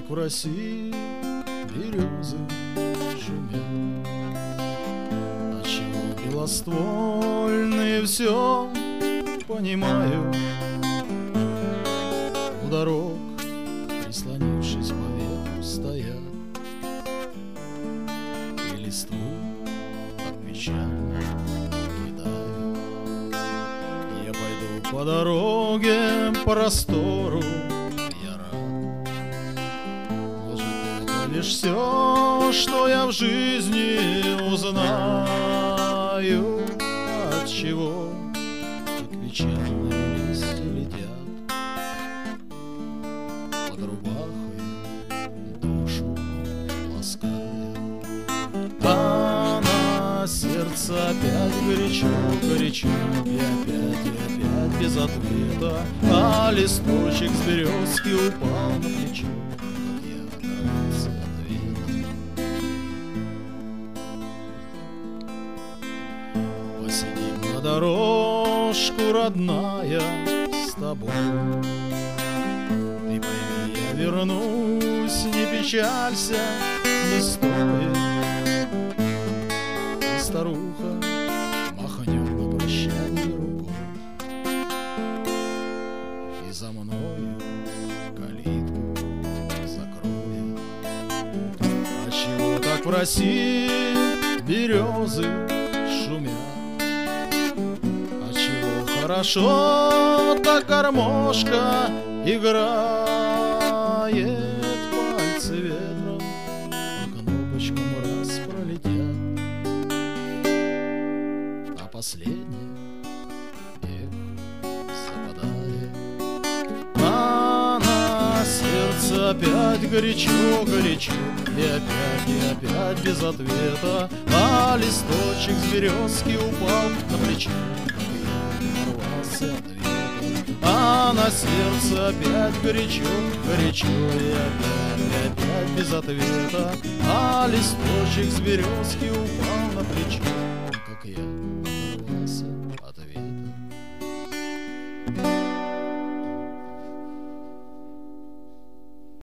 в России березы шумят. Отчего белоствольные все понимают, у дорог, прислонившись по ветру, стоят, и листву так печально кидают. Я пойду по дороге, по простору, я рад. Может, это лишь все, что я в жизни узнаю. Отчего так печально листья летят под рубахой, душу лаская. А на сердце опять горячо, горячо, и опять без ответа. А листочек с березки упал на плечо, как я дождался ответа. Посидим на дорожку, родная, с тобой. Ты пойми, я вернусь, не печалься, не стоит. И старуха махнет на прощанье рукой, и за мною калитку закроет. А чего так в России березы шумят? Хорошо так гармошка играет, пальцы ветром по кнопочкам раз пролетят, а последнее эх западает. А на сердце опять горячо, горячо, и опять без ответа. А листочек с березки упал на плечо, а на сердце опять горячо, горячо, и опять без ответа. А листочек с березки упал на плечо, как я